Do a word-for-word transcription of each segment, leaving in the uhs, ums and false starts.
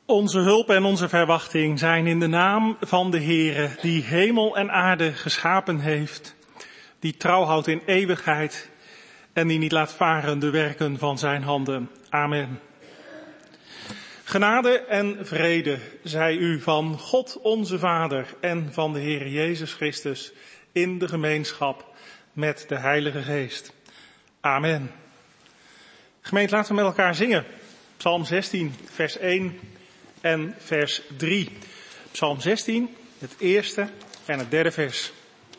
Onze hulp en onze verwachting zijn in de naam van de Heere, die hemel en aarde geschapen heeft, die trouw houdt in eeuwigheid en die niet laat varen de werken van zijn handen. Amen. Genade en vrede zij u van God onze Vader en van de Heere Jezus Christus in de gemeenschap met de Heilige Geest. Amen. Gemeente, laten we met elkaar zingen. Psalm zestien, vers één en vers drie. Psalm zestien, het eerste en het derde vers.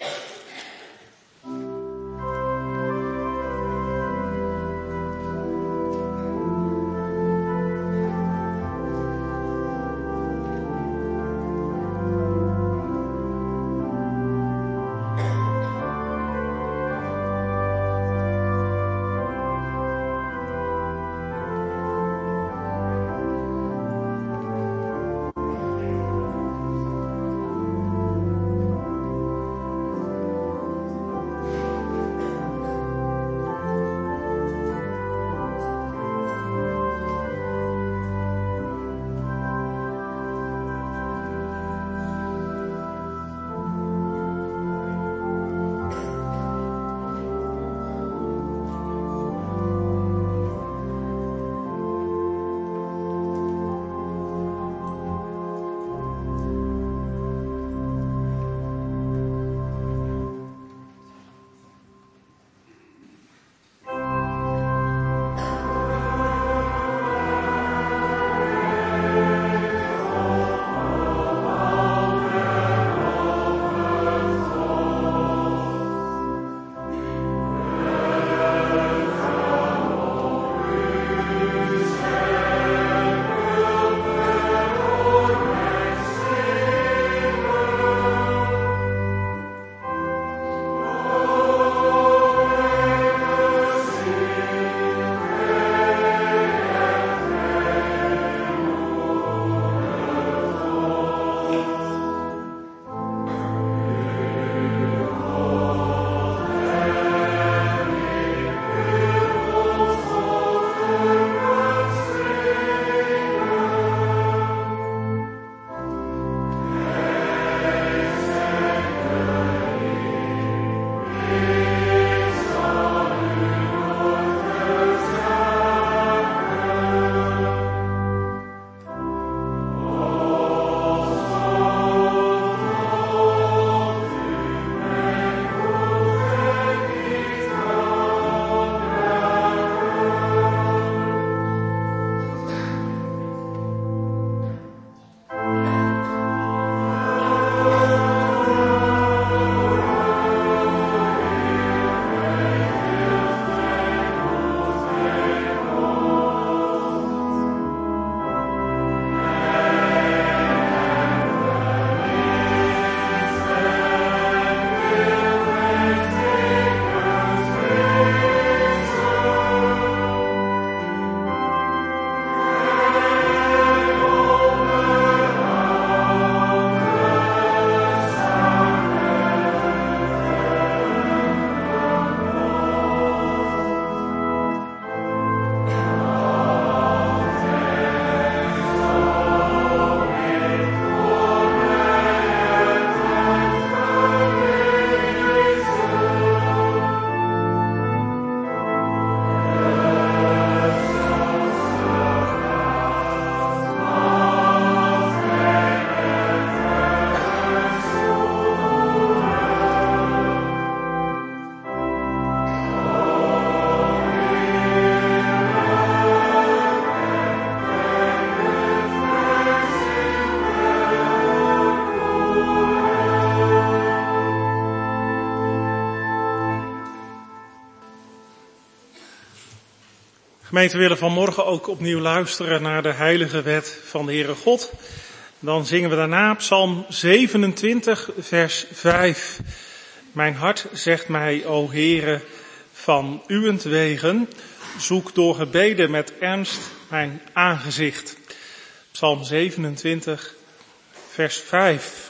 Gemeente, we willen vanmorgen ook opnieuw luisteren naar de heilige wet van de Heere God. Dan zingen we daarna Psalm zevenentwintig, vers vijf. Mijn hart zegt mij, o Heere, van uwentwegen, zoek door gebeden met ernst mijn aangezicht. Psalm zevenentwintig, vers vijf.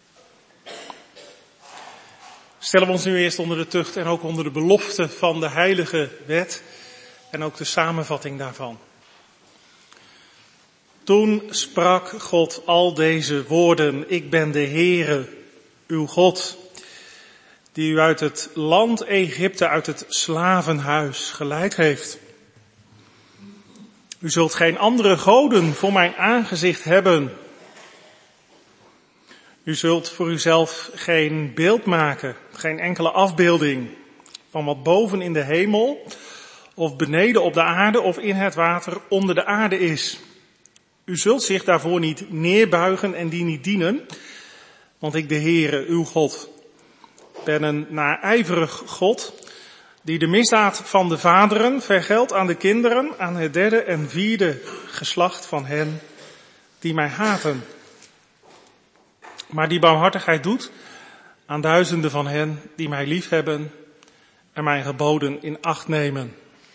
Stellen we ons nu eerst onder de tucht en ook onder de belofte van de heilige wet en ook de samenvatting daarvan. Toen sprak God al deze woorden: ik ben de Heere, uw God, die u uit het land Egypte, uit het slavenhuis geleid heeft. U zult geen andere goden voor mijn aangezicht hebben. U zult voor uzelf geen beeld maken, geen enkele afbeelding van wat boven in de hemel of beneden op de aarde of in het water onder de aarde is. U zult zich daarvoor niet neerbuigen en die niet dienen, want ik, de Heere, uw God, ben een naijverig God, die de misdaad van de vaderen vergeldt aan de kinderen, aan het derde en vierde geslacht van hen die mij haten. Maar die barmhartigheid doet aan duizenden van hen die mij liefhebben en mijn geboden in acht nemen.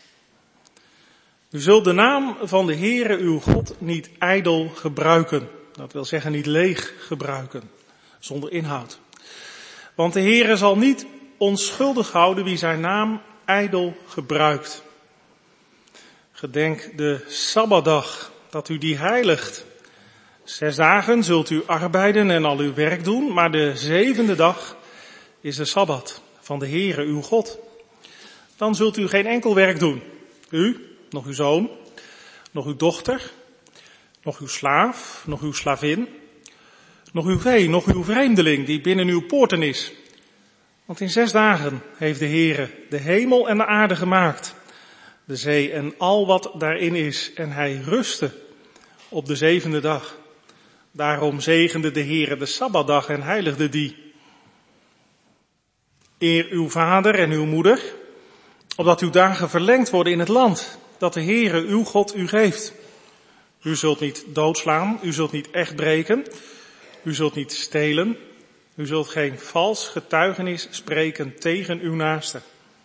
U zult de naam van de Heere uw God niet ijdel gebruiken. Dat wil zeggen niet leeg gebruiken, zonder inhoud. Want de Heere zal niet onschuldig houden wie zijn naam ijdel gebruikt. Gedenk de Sabbatdag, dat u die heiligt. Zes dagen zult u arbeiden en al uw werk doen, maar de zevende dag is de Sabbat van de Heere uw God. Dan zult u geen enkel werk doen. U, nog uw zoon, nog uw dochter, nog uw slaaf, nog uw slavin, nog uw vee, nog uw vreemdeling die binnen uw poorten is. Want in zes dagen heeft de Heere de hemel en de aarde gemaakt, de zee en al wat daarin is, en hij rustte op de zevende dag. Daarom zegende de Heere de Sabbatdag en heiligde die. Eer uw vader en uw moeder, opdat uw dagen verlengd worden in het land dat de Heere uw God u geeft. U zult niet doodslaan, u zult niet echt breken, u zult niet stelen, u zult geen vals getuigenis spreken tegen uw naaste.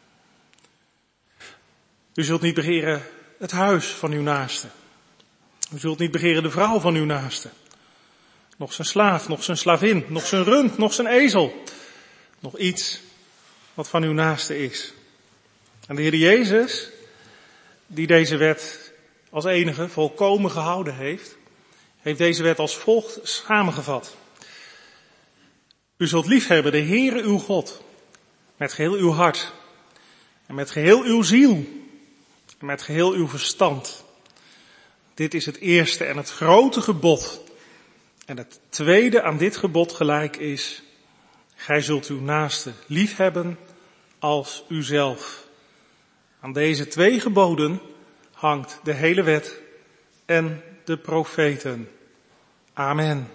U zult niet begeren het huis van uw naaste. U zult niet begeren de vrouw van uw naaste. Nog zijn slaaf, nog zijn slavin, nog zijn rund, nog zijn ezel. Nog iets wat van uw naaste is. En de Heer Jezus, die deze wet als enige volkomen gehouden heeft, heeft deze wet als volgt samengevat. U zult liefhebben de Heere uw God, met geheel uw hart, en met geheel uw ziel, en met geheel uw verstand. Dit is het eerste en het grote gebod. En het tweede aan dit gebod gelijk is: gij zult uw naaste liefhebben als uzelf. Aan deze twee geboden hangt de hele wet en de profeten. Amen.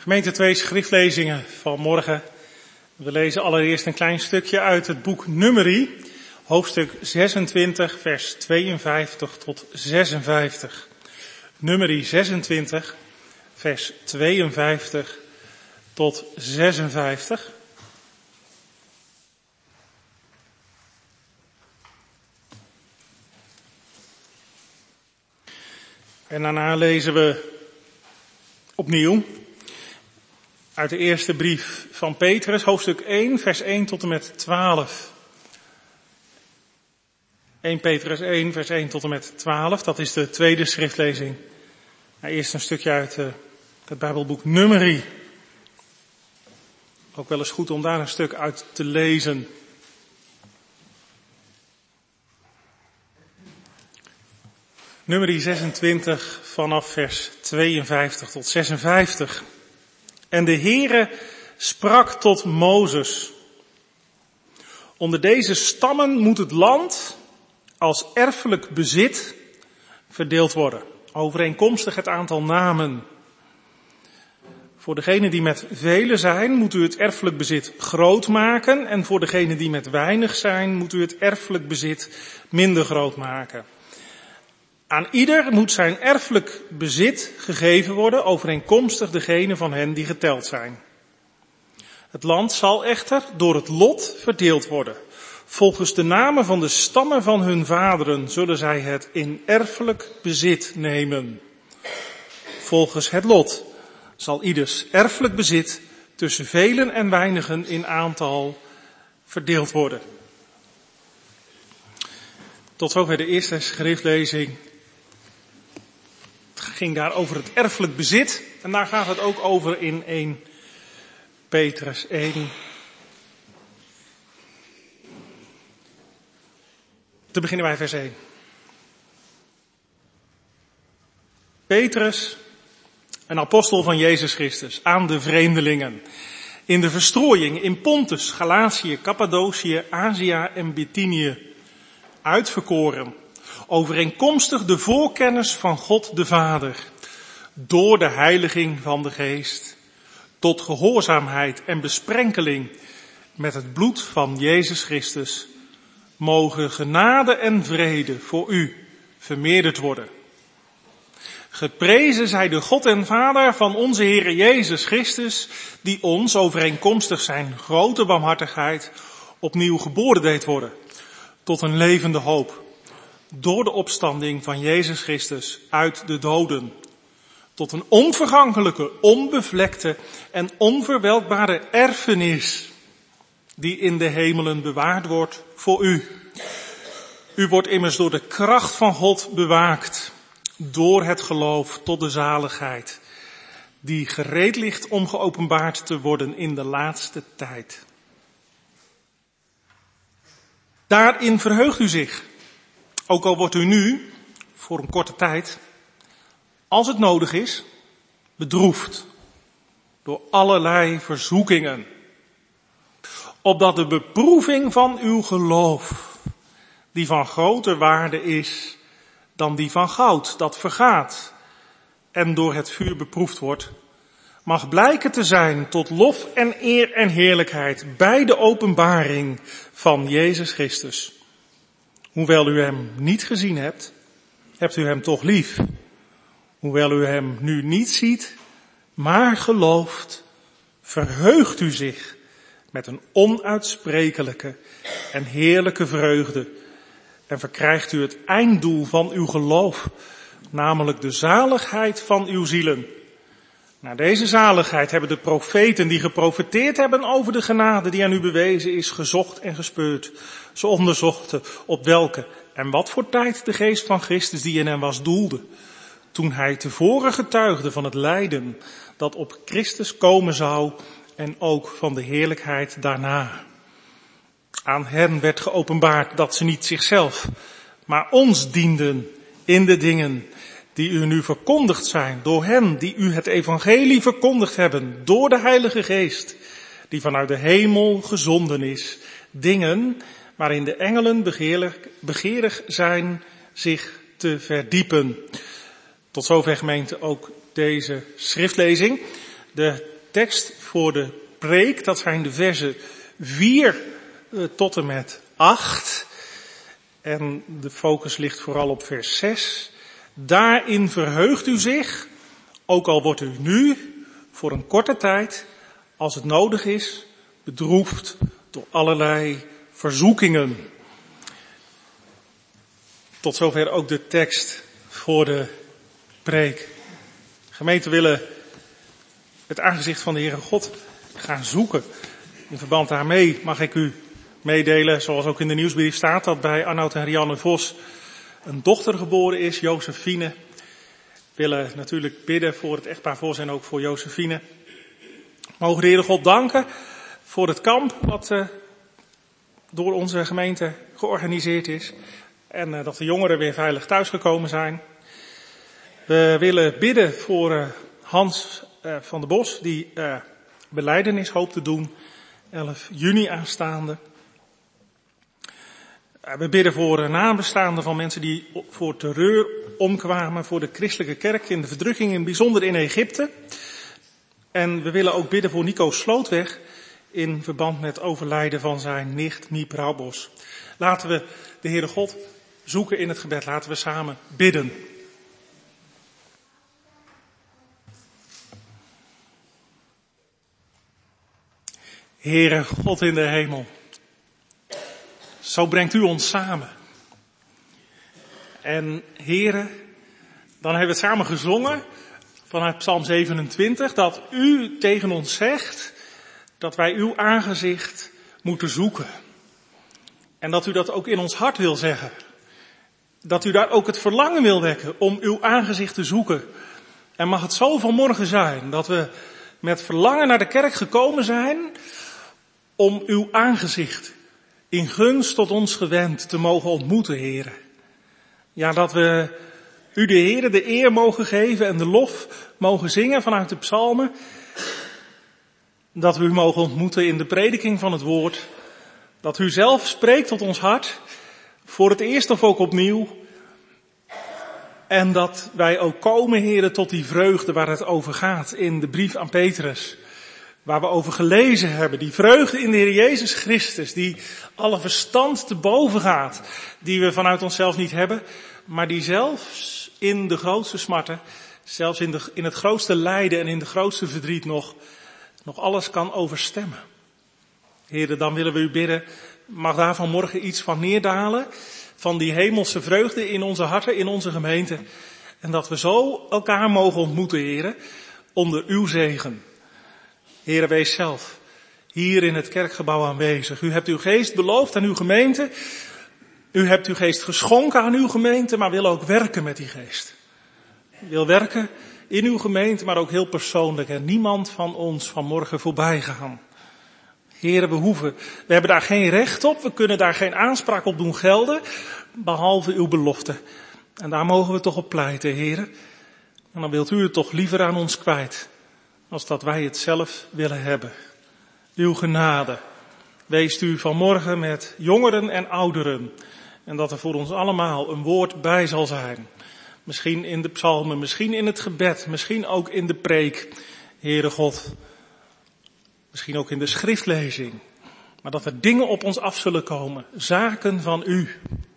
Gemeente, twee schriftlezingen van morgen. We lezen allereerst een klein stukje uit het boek Numeri, hoofdstuk zesentwintig, vers tweeënvijftig tot zesenvijftig. Numeri zesentwintig, vers tweeënvijftig tot zesenvijftig. En daarna lezen we opnieuw uit de eerste brief van Petrus, hoofdstuk één, vers één tot en met twaalf. eerste Petrus één, vers één tot en met twaalf, dat is de tweede schriftlezing. Nou, eerst een stukje uit uh, het Bijbelboek Numeri. Ook wel eens goed om daar een stuk uit te lezen. Numeri zesentwintig vanaf vers tweeënvijftig tot zesenvijftig. En de Heere sprak tot Mozes: onder deze stammen moet het land als erfelijk bezit verdeeld worden, overeenkomstig het aantal namen. Voor degenen die met velen zijn, moet u het erfelijk bezit groot maken, en voor degenen die met weinig zijn, moet u het erfelijk bezit minder groot maken. Aan ieder moet zijn erfelijk bezit gegeven worden, overeenkomstig degene van hen die geteld zijn. Het land zal echter door het lot verdeeld worden. Volgens de namen van de stammen van hun vaderen zullen zij het in erfelijk bezit nemen. Volgens het lot zal ieders erfelijk bezit tussen velen en weinigen in aantal verdeeld worden. Tot zover de eerste schriftlezing. Het ging daar over het erfelijk bezit. En daar gaat het ook over in eerste Petrus één. Te beginnen bij vers één. Petrus, een apostel van Jezus Christus, aan de vreemdelingen. In de verstrooiing in Pontus, Galatië, Cappadocië, Azië en Bithynië. Uitverkoren. Overeenkomstig de voorkennis van God de Vader, door de heiliging van de Geest, tot gehoorzaamheid en besprenkeling met het bloed van Jezus Christus, mogen genade en vrede voor u vermeerderd worden. Geprezen zij de God en Vader van onze Heere Jezus Christus, die ons overeenkomstig zijn grote barmhartigheid opnieuw geboren deed worden, tot een levende hoop. Door de opstanding van Jezus Christus uit de doden. Tot een onvergankelijke, onbevlekte en onverwelkbare erfenis. Die in de hemelen bewaard wordt voor u. U wordt immers door de kracht van God bewaakt. Door het geloof tot de zaligheid. Die gereed ligt om geopenbaard te worden in de laatste tijd. Daarin verheugt u zich. Ook al wordt u nu, voor een korte tijd, als het nodig is, bedroefd door allerlei verzoekingen. Opdat de beproeving van uw geloof, die van groter waarde is dan die van goud, dat vergaat en door het vuur beproefd wordt, mag blijken te zijn tot lof en eer en heerlijkheid bij de openbaring van Jezus Christus. Hoewel u hem niet gezien hebt, hebt u hem toch lief. Hoewel u hem nu niet ziet, maar gelooft, verheugt u zich met een onuitsprekelijke en heerlijke vreugde. En verkrijgt u het einddoel van uw geloof, namelijk de zaligheid van uw zielen. Naar deze zaligheid hebben de profeten die geprofeteerd hebben over de genade die aan u bewezen is, gezocht en gespeurd. Ze onderzochten op welke en wat voor tijd de geest van Christus die in hen was doelde. Toen hij tevoren getuigde van het lijden dat op Christus komen zou en ook van de heerlijkheid daarna. Aan hen werd geopenbaard dat ze niet zichzelf, maar ons dienden in de dingen die u nu verkondigd zijn door hen die u het evangelie verkondigd hebben, door de Heilige Geest, die vanuit de hemel gezonden is. Dingen waarin de engelen begeerig, begeerig zijn zich te verdiepen. Tot zover, gemeente, ook deze schriftlezing. De tekst voor de preek, dat zijn de versen vier tot en met acht. En de focus ligt vooral op vers zes. Daarin verheugt u zich, ook al wordt u nu, voor een korte tijd, als het nodig is, bedroefd door allerlei verzoekingen. Tot zover ook de tekst voor de preek. Gemeenten willen het aangezicht van de Heere God gaan zoeken. In verband daarmee mag ik u meedelen, zoals ook in de nieuwsbrief staat, dat bij Arnoud en Rianne Vos een dochter geboren is, Josephine. We willen natuurlijk bidden voor het echtpaar Vos en ook voor Josephine. Mogen de Heere God danken voor het kamp wat uh, door onze gemeente georganiseerd is. En uh, dat de jongeren weer veilig thuisgekomen zijn. We willen bidden voor uh, Hans uh, van der Bos, die uh, belijdenis hoopt te doen, elf juni aanstaande. Uh, we bidden voor uh, nabestaanden van mensen die voor terreur omkwamen, voor de christelijke kerk in de verdrukking, in bijzonder in Egypte. En we willen ook bidden voor Nico Slootweg in verband met overlijden van zijn nicht Miep Rauwbos. Laten we de Heere God zoeken in het gebed. Laten we samen bidden. Heere God in de hemel, zo brengt u ons samen. En Heere, dan hebben we het samen gezongen vanuit Psalm zevenentwintig, dat u tegen ons zegt dat wij uw aangezicht moeten zoeken. En dat u dat ook in ons hart wil zeggen. Dat u daar ook het verlangen wil wekken om uw aangezicht te zoeken. En mag het zo vanmorgen zijn dat we met verlangen naar de kerk gekomen zijn om uw aangezicht in gunst tot ons gewend te mogen ontmoeten, Heere. Ja, dat we u de Heere de eer mogen geven en de lof mogen zingen vanuit de psalmen. Dat we u mogen ontmoeten in de prediking van het woord. Dat u zelf spreekt tot ons hart, voor het eerst of ook opnieuw. En dat wij ook komen, Heere, tot die vreugde waar het over gaat in de brief aan Petrus. Waar we over gelezen hebben. Die vreugde in de Heer Jezus Christus, die alle verstand te boven gaat. Die we vanuit onszelf niet hebben, maar die zelfs in de grootste smarten, zelfs in, de, in het grootste lijden en in de grootste verdriet nog, nog alles kan overstemmen. Heere, dan willen we u bidden, mag daar vanmorgen iets van neerdalen, van die hemelse vreugde in onze harten, in onze gemeente. En dat we zo elkaar mogen ontmoeten, Heere, onder uw zegen. Heere, wees zelf hier in het kerkgebouw aanwezig. U hebt uw geest beloofd aan uw gemeente. U hebt uw geest geschonken aan uw gemeente, maar wil ook werken met die geest. U wil werken in uw gemeente, maar ook heel persoonlijk. En niemand van ons vanmorgen voorbij gaan. Heere, we hoeven, we hebben daar geen recht op, we kunnen daar geen aanspraak op doen gelden, behalve uw belofte. En daar mogen we toch op pleiten, Heere. En dan wilt u het toch liever aan ons kwijt, als dat wij het zelf willen hebben. Uw genade, weest u vanmorgen met jongeren en ouderen. En dat er voor ons allemaal een woord bij zal zijn. Misschien in de psalmen, misschien in het gebed, misschien ook in de preek, Heere God. Misschien ook in de schriftlezing. Maar dat er dingen op ons af zullen komen. Zaken van u.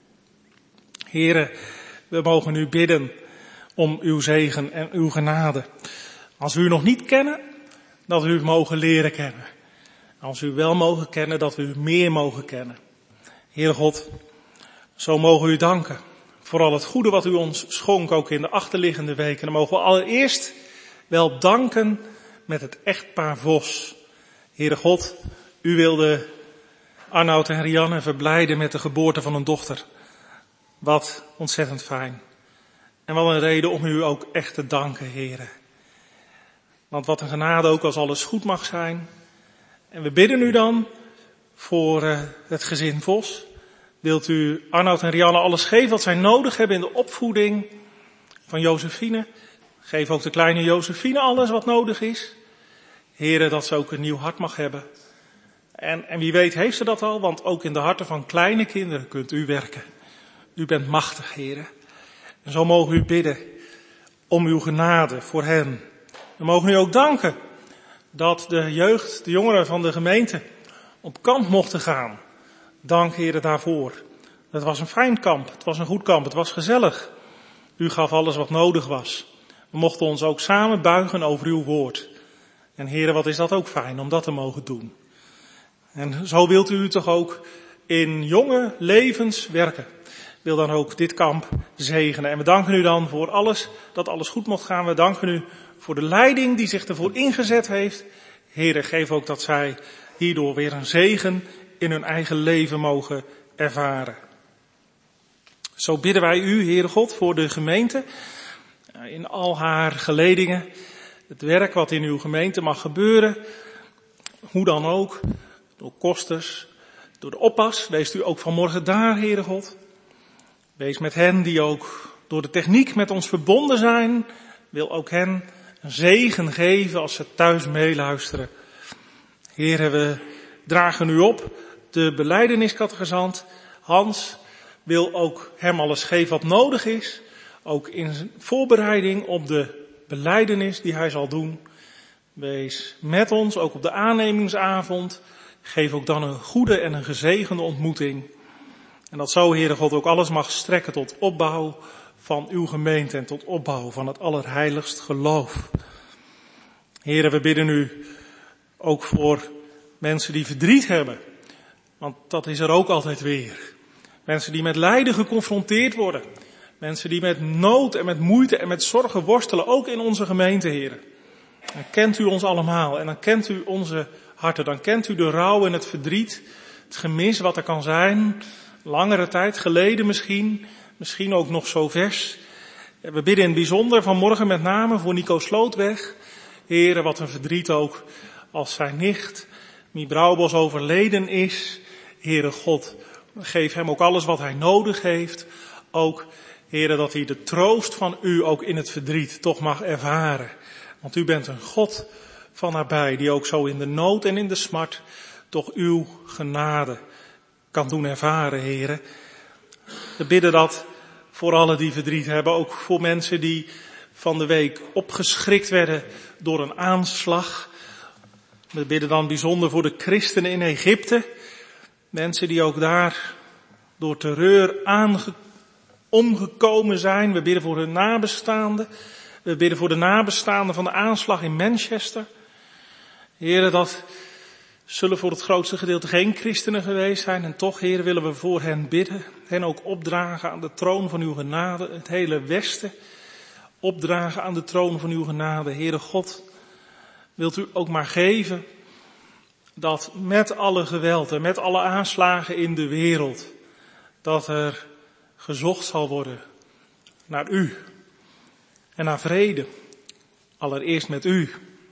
Heere, we mogen u bidden om uw zegen en uw genade. Als we u nog niet kennen, dat we u mogen leren kennen. Als we u wel mogen kennen, dat we u meer mogen kennen. Heere God, zo mogen we u danken. Voor al het goede wat u ons schonk, ook in de achterliggende weken. Dan mogen we allereerst wel danken met het echtpaar Vos. Heere God, u wilde Arnoud en Rianne verblijden met de geboorte van een dochter. Wat ontzettend fijn. En wat een reden om u ook echt te danken, Heere. Want wat een genade ook als alles goed mag zijn. En we bidden u dan voor uh, het gezin Vos. Wilt u Arnoud en Rianne alles geven wat zij nodig hebben in de opvoeding van Josephine. Geef ook de kleine Josephine alles wat nodig is. Heere, dat ze ook een nieuw hart mag hebben. En, en wie weet heeft ze dat al, want ook in de harten van kleine kinderen kunt u werken. U bent machtig, Heere. En zo mogen we u bidden om uw genade voor hen. We mogen u ook danken dat de jeugd, de jongeren van de gemeente op kamp mochten gaan. Dank Heer daarvoor. Het was een fijn kamp, het was een goed kamp, het was gezellig. U gaf alles wat nodig was. We mochten ons ook samen buigen over uw woord. En Heer, wat is dat ook fijn om dat te mogen doen. En zo wilt u toch ook in jonge levens werken. Wil dan ook dit kamp zegenen. En we danken u dan voor alles, dat alles goed mocht gaan. We danken u voor de leiding die zich ervoor ingezet heeft. Heere, geef ook dat zij hierdoor weer een zegen in hun eigen leven mogen ervaren. Zo bidden wij u, Heere God, voor de gemeente. In al haar geledingen. Het werk wat in uw gemeente mag gebeuren. Hoe dan ook. Door kosters. Door de oppas. Wees u ook vanmorgen daar, Heere God. Wees met hen die ook door de techniek met ons verbonden zijn. Wil ook hen een zegen geven als ze thuis meeluisteren. Heere, we dragen u op. De belijdeniscategezant Hans wil ook hem alles geven wat nodig is. Ook in zijn voorbereiding op de belijdenis die hij zal doen. Wees met ons, ook op de aannemingsavond. Geef ook dan een goede en een gezegende ontmoeting. En dat zo, Heere God, ook alles mag strekken tot opbouw van uw gemeente en tot opbouw van het allerheiligst geloof. Heere, we bidden u ook voor mensen die verdriet hebben. Want dat is er ook altijd weer. Mensen die met lijden geconfronteerd worden. Mensen die met nood en met moeite en met zorgen worstelen, ook in onze gemeente, Heere. Dan kent u ons allemaal en dan kent u onze harten. Dan kent u de rouw en het verdriet, het gemis wat er kan zijn. Langere tijd geleden misschien, misschien ook nog zo vers. We bidden in het bijzonder vanmorgen met name voor Nico Slootweg. Heere, wat een verdriet ook als zijn nicht, Mie Brouwbos, overleden is. Heere God, geef hem ook alles wat hij nodig heeft. Ook, Heere, dat hij de troost van u ook in het verdriet toch mag ervaren. Want u bent een God van nabij, die ook zo in de nood en in de smart toch uw genade kan doen ervaren, Heere. We bidden dat voor allen die verdriet hebben, ook voor mensen die van de week opgeschrikt werden door een aanslag. We bidden dan bijzonder voor de christenen in Egypte. Mensen die ook daar door terreur aange- omgekomen zijn. We bidden voor hun nabestaanden. We bidden voor de nabestaanden van de aanslag in Manchester. Heren, dat zullen voor het grootste gedeelte geen christenen geweest zijn. En toch, Heren, willen we voor hen bidden. Hen ook opdragen aan de troon van uw genade. Het hele Westen opdragen aan de troon van uw genade. Heere God, wilt u ook maar geven dat met alle geweld en met alle aanslagen in de wereld, dat er gezocht zal worden naar u en naar vrede. Allereerst met u.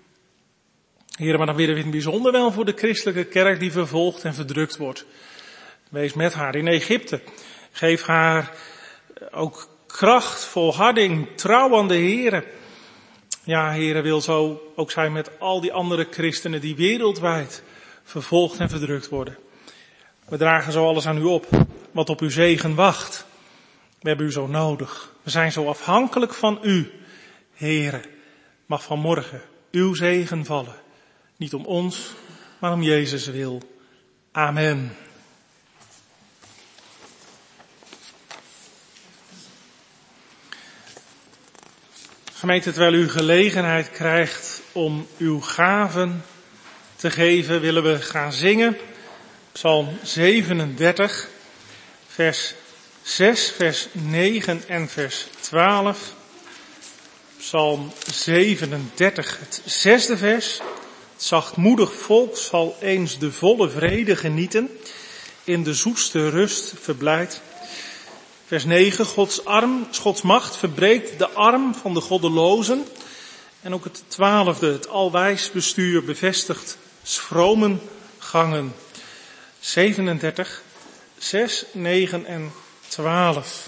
Heere, maar dan bidden we in het bijzonder wel voor de christelijke kerk die vervolgd en verdrukt wordt. Wees met haar in Egypte. Geef haar ook kracht, volharding, trouw aan de Heere. Ja, Heere, wil zo ook zijn met al die andere christenen die wereldwijd vervolgd en verdrukt worden. We dragen zo alles aan u op, wat op uw zegen wacht. We hebben u zo nodig. We zijn zo afhankelijk van u, Heere. Mag vanmorgen uw zegen vallen. Niet om ons, maar om Jezus wil. Amen. Gemeente, terwijl u gelegenheid krijgt om uw gaven te geven, willen we gaan zingen. Psalm zevenendertig, vers zes, vers negen en vers twaalf. Psalm zevenendertig, het zesde vers. Het zachtmoedig volk zal eens de volle vrede genieten, in de zoetste rust verblijd. Vers negen, Gods arm, Gods macht verbreekt de arm van de goddelozen. En ook het twaalfde, het alwijs bestuur bevestigt schromen gangen. zevenendertig, zes, negen en twaalf.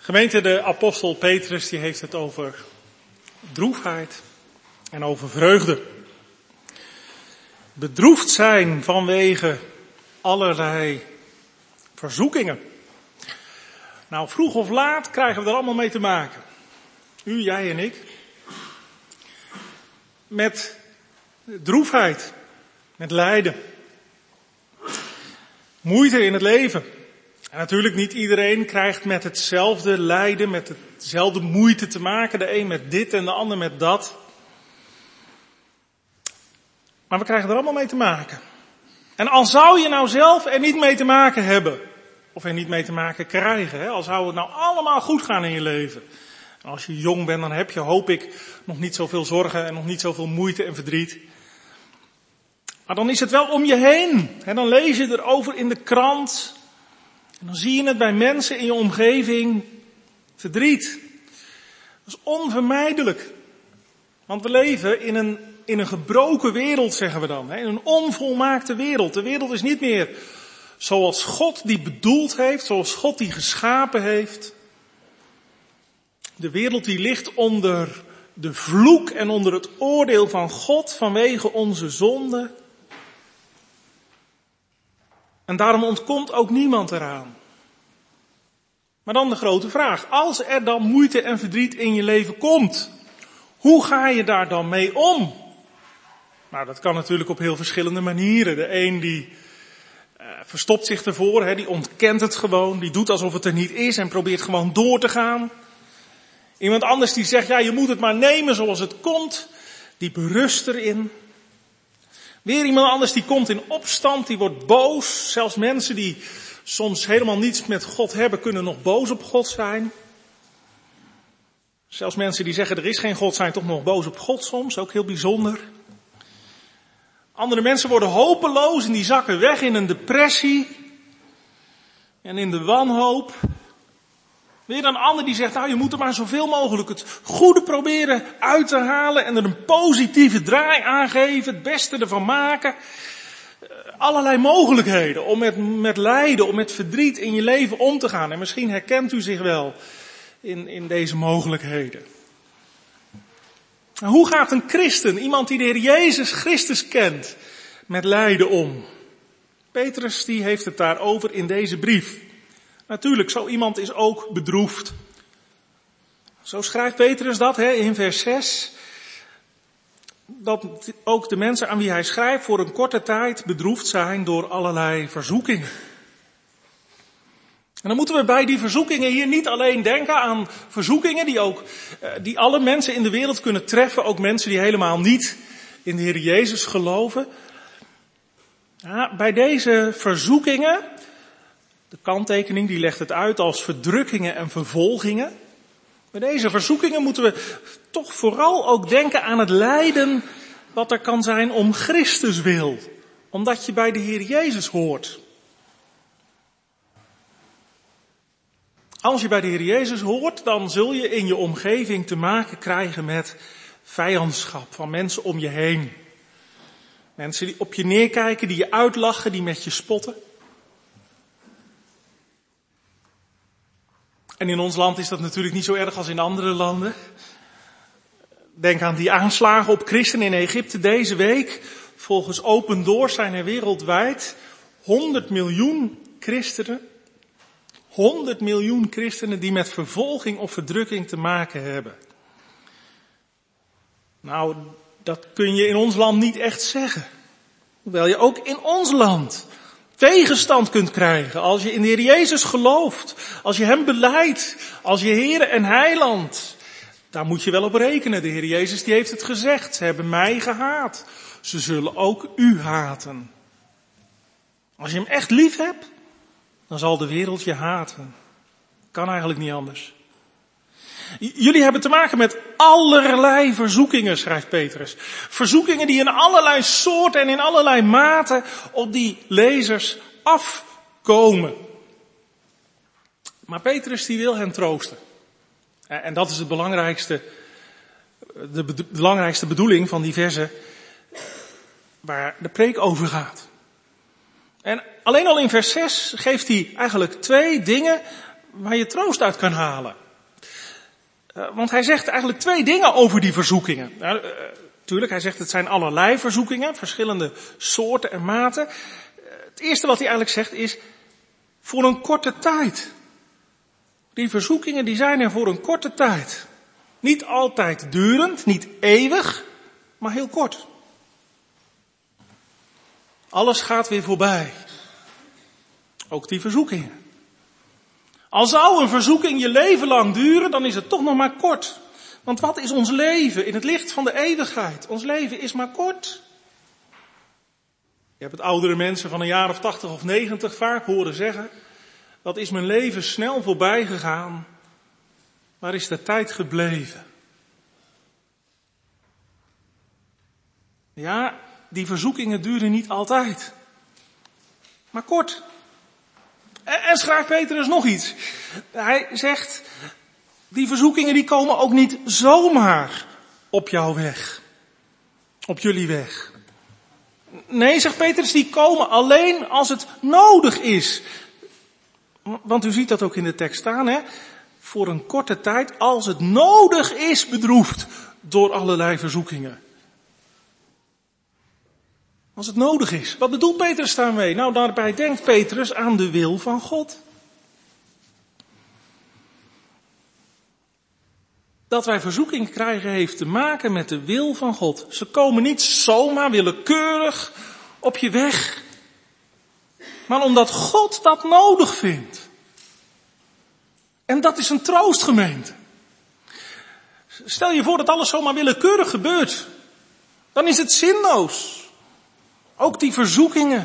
Gemeente, de apostel Petrus die heeft het over droefheid en over vreugde. Bedroefd zijn vanwege allerlei verzoekingen. Nou, vroeg of laat krijgen we er allemaal mee te maken. U, jij en ik. Met droefheid, met lijden. Moeite in het leven. En natuurlijk niet iedereen krijgt met hetzelfde lijden, met hetzelfde moeite te maken. De een met dit en de ander met dat. Maar we krijgen er allemaal mee te maken. En al zou je nou zelf er niet mee te maken hebben, of er niet mee te maken krijgen, hè, al zou het nou allemaal goed gaan in je leven. En als je jong bent, dan heb je, hoop ik, nog niet zoveel zorgen en nog niet zoveel moeite en verdriet. Maar dan is het wel om je heen. En dan lees je erover in de krant. En dan zie je het bij mensen in je omgeving. Verdriet. Dat is onvermijdelijk. Want we leven in een, in een gebroken wereld, zeggen we dan. In een onvolmaakte wereld. De wereld is niet meer zoals God die bedoeld heeft. Zoals God die geschapen heeft. De wereld die ligt onder de vloek en onder het oordeel van God vanwege onze zonde. En daarom ontkomt ook niemand eraan. Maar dan de grote vraag. Als er dan moeite en verdriet in je leven komt, hoe ga je daar dan mee om? Nou, dat kan natuurlijk op heel verschillende manieren. De een die uh, verstopt zich ervoor, hè, die ontkent het gewoon, die doet alsof het er niet is en probeert gewoon door te gaan. Iemand anders die zegt, ja, je moet het maar nemen zoals het komt, die berust erin. Weer iemand anders die komt in opstand, die wordt boos. Zelfs mensen die soms helemaal niets met God hebben, kunnen nog boos op God zijn. Zelfs mensen die zeggen er is geen God, zijn toch nog boos op God soms, ook heel bijzonder. Andere mensen worden hopeloos en die zakken weg in een depressie en in de wanhoop. Weer een ander die zegt, nou je moet er maar zoveel mogelijk het goede proberen uit te halen en er een positieve draai aan geven, het beste ervan maken. Allerlei mogelijkheden om met, met lijden, om met verdriet in je leven om te gaan. En misschien herkent u zich wel in, in deze mogelijkheden. Hoe gaat een christen, iemand die de Heer Jezus Christus kent, met lijden om? Petrus die heeft het daarover in deze brief. Natuurlijk, zo iemand is ook bedroefd. Zo schrijft Petrus dat hè, in vers zes. Dat ook de mensen aan wie hij schrijft voor een korte tijd bedroefd zijn door allerlei verzoekingen. En dan moeten we bij die verzoekingen hier niet alleen denken aan verzoekingen die ook, die alle mensen in de wereld kunnen treffen. Ook mensen die helemaal niet in de Heer Jezus geloven. Ja, bij deze verzoekingen, de kanttekening die legt het uit als verdrukkingen en vervolgingen. Bij deze verzoekingen moeten we toch vooral ook denken aan het lijden wat er kan zijn om Christus wil. Omdat je bij de Heer Jezus hoort. Als je bij de Heer Jezus hoort, dan zul je in je omgeving te maken krijgen met vijandschap van mensen om je heen. Mensen die op je neerkijken, die je uitlachen, die met je spotten. En in ons land is dat natuurlijk niet zo erg als in andere landen. Denk aan die aanslagen op christenen in Egypte deze week. Volgens Open Doors zijn er wereldwijd honderd miljoen christenen. honderd miljoen christenen die met vervolging of verdrukking te maken hebben. Nou, dat kun je in ons land niet echt zeggen. Hoewel je ook in ons land tegenstand kunt krijgen als je in de Heer Jezus gelooft. Als je hem belijdt. Als je Heer en Heiland. Daar moet je wel op rekenen. De Heer Jezus die heeft het gezegd. Ze hebben mij gehaat. Ze zullen ook u haten. Als je hem echt lief hebt, dan zal de wereld je haten. Kan eigenlijk niet anders. Jullie hebben te maken met allerlei verzoekingen, schrijft Petrus. Verzoekingen die in allerlei soorten en in allerlei maten op die lezers afkomen. Maar Petrus die wil hen troosten. En dat is het belangrijkste, de belangrijkste bedoeling van die versen waar de preek over gaat. En alleen al in vers zes geeft hij eigenlijk twee dingen waar je troost uit kan halen. Uh, want hij zegt eigenlijk twee dingen over die verzoekingen. Uh, uh, tuurlijk, hij zegt het zijn allerlei verzoekingen, verschillende soorten en maten. Uh, het eerste wat hij eigenlijk zegt is, voor een korte tijd. Die verzoekingen die zijn er voor een korte tijd. Niet altijd durend, niet eeuwig, maar heel kort. Alles gaat weer voorbij. Ook die verzoekingen. Al zou een verzoeking je leven lang duren, dan is het toch nog maar kort. Want wat is ons leven in het licht van de eeuwigheid? Ons leven is maar kort. Je hebt het oudere mensen van een jaar of tachtig of negentig vaak horen zeggen, wat is mijn leven snel voorbij gegaan? Waar is de tijd gebleven? Ja, die verzoekingen duren niet altijd. Maar kort. En, en schrijft Petrus nog iets. Hij zegt, die verzoekingen die komen ook niet zomaar op jouw weg. Op jullie weg. Nee, zegt Petrus, die komen alleen als het nodig is. Want u ziet dat ook in de tekst staan, hè. Voor een korte tijd, als het nodig is, bedroefd door allerlei verzoekingen. Als het nodig is. Wat bedoelt Petrus daarmee? Nou, daarbij denkt Petrus aan de wil van God. Dat wij verzoeking krijgen heeft te maken met de wil van God. Ze komen niet zomaar willekeurig op je weg. Maar omdat God dat nodig vindt. En dat is een troost, gemeente. Stel je voor dat alles zomaar willekeurig gebeurt. Dan is het zinloos. Ook die verzoekingen.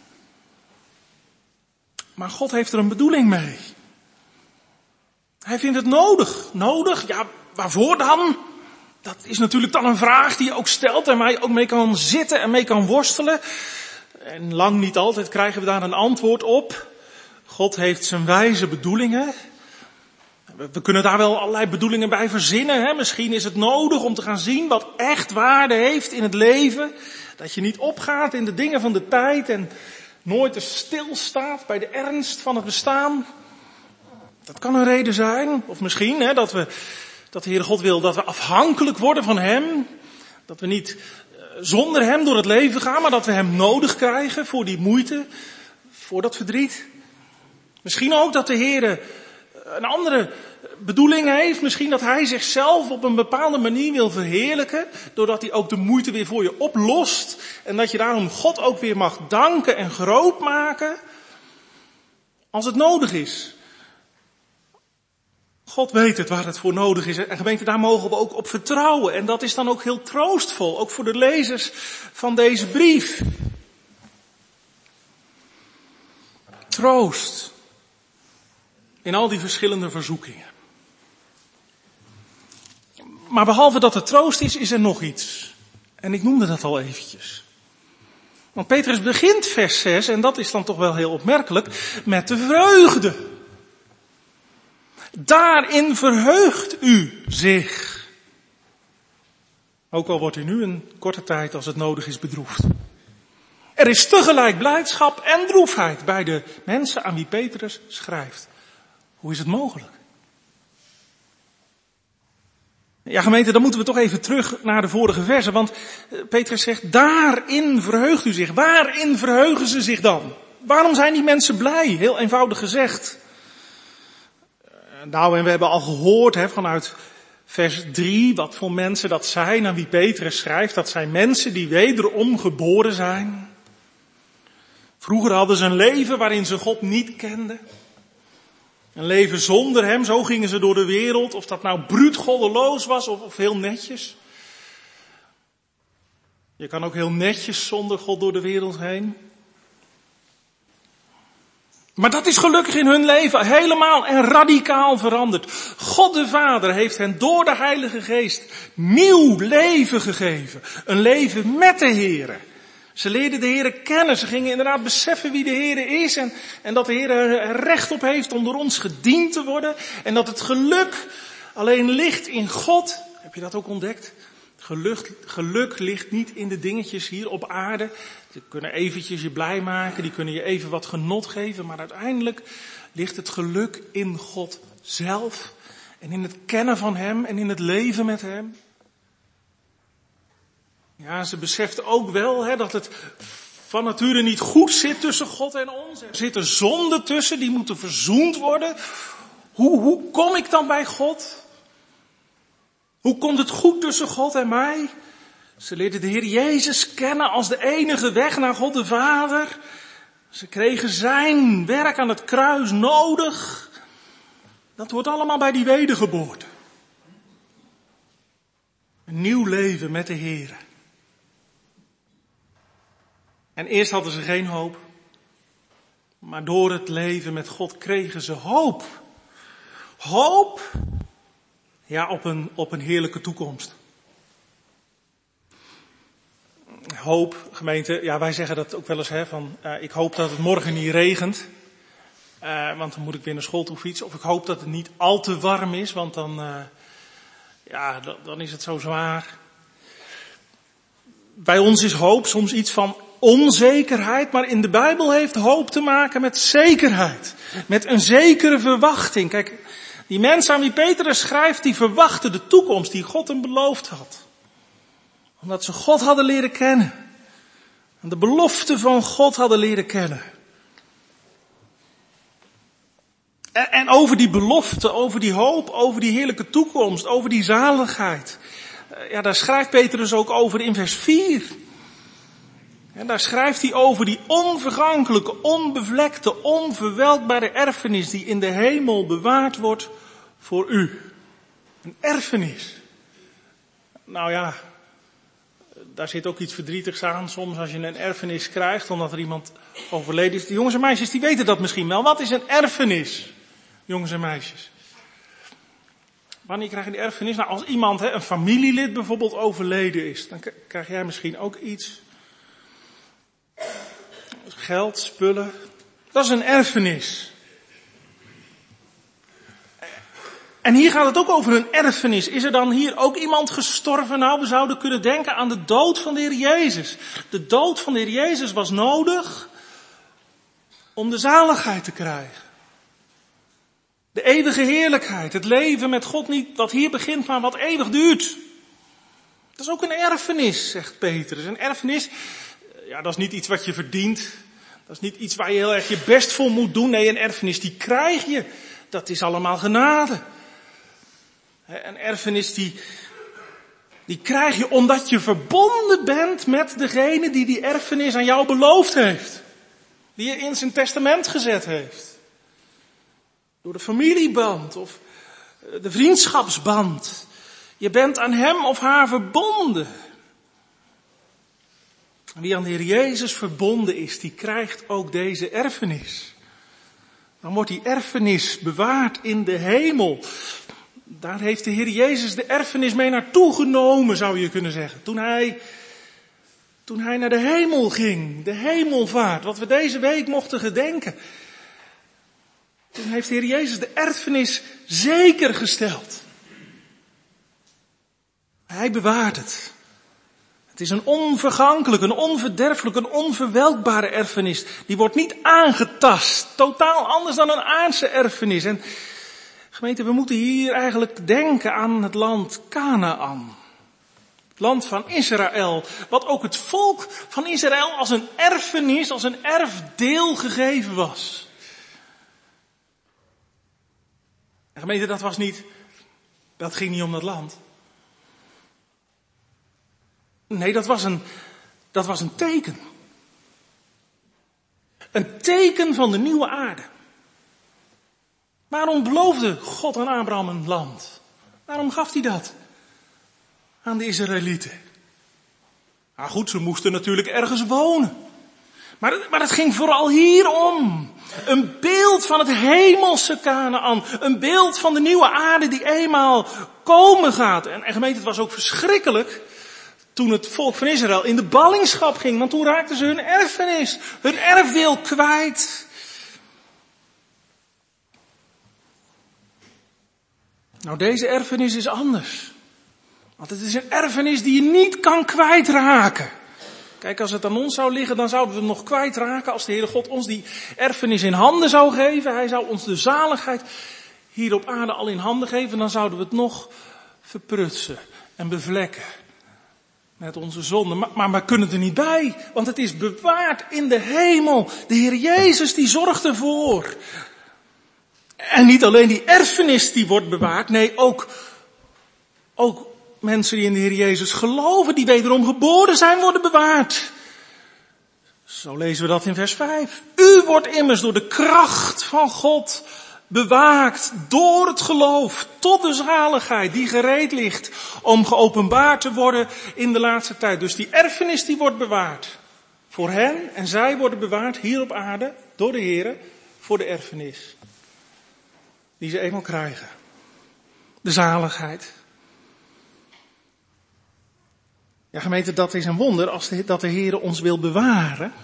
Maar God heeft er een bedoeling mee. Hij vindt het nodig. Nodig? Ja, waarvoor dan? Dat is natuurlijk dan een vraag die je ook stelt en waar je ook mee kan zitten en mee kan worstelen. En lang niet altijd krijgen we daar een antwoord op. God heeft zijn wijze bedoelingen. We kunnen daar wel allerlei bedoelingen bij verzinnen. Hè? Misschien is het nodig om te gaan zien wat echt waarde heeft in het leven. Dat je niet opgaat in de dingen van de tijd en nooit te stilstaat bij de ernst van het bestaan. Dat kan een reden zijn. Of misschien hè, dat, we, dat de Heere God wil dat we afhankelijk worden van Hem. Dat we niet zonder Hem door het leven gaan, maar dat we Hem nodig krijgen voor die moeite, voor dat verdriet. Misschien ook dat de Heere een andere bedoeling heeft. Misschien dat Hij zichzelf op een bepaalde manier wil verheerlijken. Doordat Hij ook de moeite weer voor je oplost. En dat je daarom God ook weer mag danken en groot maken. Als het nodig is. God weet het waar het voor nodig is. En gemeente, daar mogen we ook op vertrouwen. En dat is dan ook heel troostvol. Ook voor de lezers van deze brief. Troost. In al die verschillende verzoekingen. Maar behalve dat er troost is, is er nog iets. En ik noemde dat al eventjes. Want Petrus begint vers zes, en dat is dan toch wel heel opmerkelijk, met de vreugde. Daarin verheugt u zich. Ook al wordt u nu een korte tijd, als het nodig is, bedroefd. Er is tegelijk blijdschap en droefheid bij de mensen aan wie Petrus schrijft. Hoe is het mogelijk? Ja, gemeente, dan moeten we toch even terug naar de vorige verse. Want Petrus zegt, daarin verheugt u zich. Waarin verheugen ze zich dan? Waarom zijn die mensen blij? Heel eenvoudig gezegd. Nou, en we hebben al gehoord hè, vanuit vers drie wat voor mensen dat zijn aan wie Petrus schrijft. Dat zijn mensen die wederom geboren zijn. Vroeger hadden ze een leven waarin ze God niet kenden. Een leven zonder Hem, zo gingen ze door de wereld. Of dat nou bruut goddeloos was of, of heel netjes. Je kan ook heel netjes zonder God door de wereld heen. Maar dat is gelukkig in hun leven helemaal en radicaal veranderd. God de Vader heeft hen door de Heilige Geest nieuw leven gegeven. Een leven met de Heere. Ze leerden de Heere kennen. Ze gingen inderdaad beseffen wie de Heere is. En, en dat de Heere er recht op heeft om door ons gediend te worden. En dat het geluk alleen ligt in God. Heb je dat ook ontdekt? Geluk, geluk ligt niet in de dingetjes hier op aarde. Die kunnen eventjes je blij maken. Die kunnen je even wat genot geven. Maar uiteindelijk Ligt het geluk in God zelf en in het kennen van hem en in het leven met hem? Ja, ze beseft ook wel hè, dat het van nature niet goed zit tussen God en ons. Er zitten zonden tussen, die moeten verzoend worden. Hoe, hoe kom ik dan bij God? Hoe komt het goed tussen God en mij? Ze leerden de Heer Jezus kennen als de enige weg naar God de Vader. Ze kregen zijn werk aan het kruis nodig. Dat hoort allemaal bij die wedergeboorte. Een nieuw leven met de Heer. En eerst hadden ze geen hoop. Maar door het leven met God kregen ze hoop. Hoop, ja, op een, op een heerlijke toekomst. Hoop, gemeente, ja, wij zeggen dat ook wel eens, hè, van, uh, ik hoop dat het morgen niet regent. Uh, want dan moet ik weer naar school toe fietsen. Of ik hoop dat het niet al te warm is, want dan, uh, ja, dan, dan is het zo zwaar. Bij ons is hoop soms iets van onzekerheid, maar in de Bijbel heeft hoop te maken met zekerheid. Met een zekere verwachting. Kijk, die mensen aan wie Petrus schrijft, die verwachten de toekomst die God hem beloofd had. Omdat ze God hadden leren kennen. En de belofte van God hadden leren kennen. En, en over die belofte, over die hoop, over die heerlijke toekomst, over die zaligheid. Ja, daar schrijft Petrus ook over in vers vier. En daar schrijft hij over die onvergankelijke, onbevlekte, onverwelkbare erfenis die in de hemel bewaard wordt voor u. Een erfenis. Nou ja, daar zit ook iets verdrietigs aan soms als je een erfenis krijgt omdat er iemand overleden is. De jongens en meisjes die weten dat misschien wel. Wat is een erfenis, jongens en meisjes? Wanneer krijg je die erfenis? Nou, als iemand, hè, een familielid bijvoorbeeld overleden is, dan k- krijg jij misschien ook iets. Geld, spullen. Dat is een erfenis. En hier gaat het ook over een erfenis. Is er dan hier ook iemand gestorven? Nou, we zouden kunnen denken aan de dood van de Heer Jezus. De dood van de Heer Jezus was nodig om de zaligheid te krijgen. De eeuwige heerlijkheid. Het leven met God niet wat hier begint, maar wat eeuwig duurt. Dat is ook een erfenis, zegt Petrus. Een erfenis, ja, dat is niet iets wat je verdient. Dat is niet iets waar je heel erg je best voor moet doen. Nee, een erfenis die krijg je. Dat is allemaal genade. Een erfenis die, die krijg je omdat je verbonden bent met degene die die erfenis aan jou beloofd heeft. Die je in zijn testament gezet heeft. Door de familieband of de vriendschapsband. Je bent aan hem of haar verbonden. Wie aan de Heer Jezus verbonden is, die krijgt ook deze erfenis. Dan wordt die erfenis bewaard in de hemel. Daar heeft de Heer Jezus de erfenis mee naartoe genomen, zou je kunnen zeggen. Toen hij, toen hij naar de hemel ging, de hemelvaart, wat we deze week mochten gedenken. Toen heeft de Heer Jezus de erfenis zeker gesteld. Hij bewaart het. Het is een onvergankelijk, een onverderfelijk, een onverwelkbare erfenis. Die wordt niet aangetast. Totaal anders dan een aardse erfenis. En gemeente, we moeten hier eigenlijk denken aan het land Kanaan. Het land van Israël. Wat ook het volk van Israël als een erfenis, als een erfdeel gegeven was. En gemeente, dat was niet, dat ging niet om dat land. Nee, dat was een, dat was een teken. Een teken van de nieuwe aarde. Waarom beloofde God aan Abraham een land? Waarom gaf hij dat aan de Israëlieten? Nou goed, ze moesten natuurlijk ergens wonen. Maar, maar het ging vooral hier om. Een beeld van het hemelse Kanaan. Een beeld van de nieuwe aarde die eenmaal komen gaat. En, en gemeente, het was ook verschrikkelijk toen het volk van Israël in de ballingschap ging. Want toen raakten ze hun erfenis, hun erfdeel kwijt. Nou, deze erfenis is anders. Want het is een erfenis die je niet kan kwijtraken. Kijk, als het aan ons zou liggen, dan zouden we het nog kwijtraken als de Heere God ons die erfenis in handen zou geven. Hij zou ons de zaligheid hier op aarde al in handen geven. Dan zouden we het nog verprutsen en bevlekken met onze zonden. Maar, maar we kunnen er niet bij, want het is bewaard in de hemel. De Heer Jezus die zorgt ervoor. En niet alleen die erfenis die wordt bewaard, nee, ook, ook mensen die in de Heer Jezus geloven, die wederom geboren zijn, worden bewaard. Zo lezen we dat in vers vijf. U wordt immers door de kracht van God bewaakt door het geloof tot de zaligheid die gereed ligt om geopenbaard te worden in de laatste tijd. Dus die erfenis die wordt bewaard voor hen en zij worden bewaard hier op aarde door de Heer voor de erfenis die ze eenmaal krijgen. De zaligheid. Ja, gemeente, dat is een wonder als de, dat de Heer ons wil bewaren.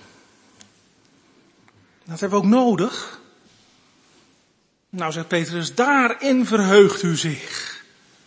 Dat hebben we ook nodig. Nou, zegt Petrus, daarin verheugt u zich.